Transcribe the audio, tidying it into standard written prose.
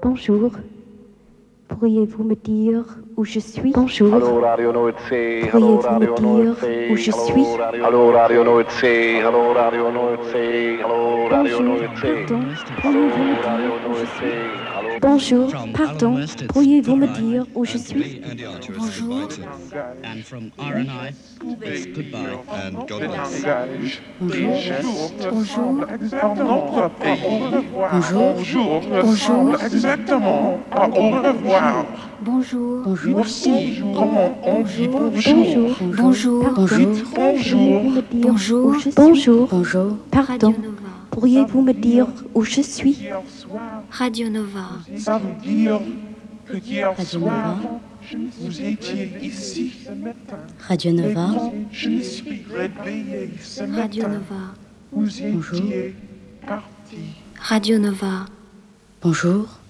Bonjour. Pourriez-vous me dire où je suis? Bonjour. Hello Radio Noordzee, Pourriez-vous hello Radio me dire Noordzee, où je hello suis? Hello Radio Noordzee, hello Radio Noordzee, hello Radio Bonjour, Noordzee, pardon, hello pourriez-vous me Radio dire où je suis? Noordzee, hello. Bonjour, From pardon, Alan West, it's pourriez-vous me goodbye, dire où je and suis? we and the artists Bonjour. goodbye too. And from RNI, it's goodbye and God bless. Bonjour. Bonjour. Bonjour. Bonjour. Bonjour. Exactement. À au revoir. Bonjour. Nous aussi, comment on dit bonjour. Bonjour. Pardon, Bonjour. pourriez-vous me dire Bonjour. où je suis? Bonjour, Bonjour. pardon, Radio Nova. pourriez-vous me dire où je suis? Hier soir, Radio Nova. ça veut dire que hier Radio soir, Nova. vous étiez ici. Radio Et Nova. quand je me suis réveillé ce Radio matin, Nova. vous étiez parti. Radio Nova. Bonjour.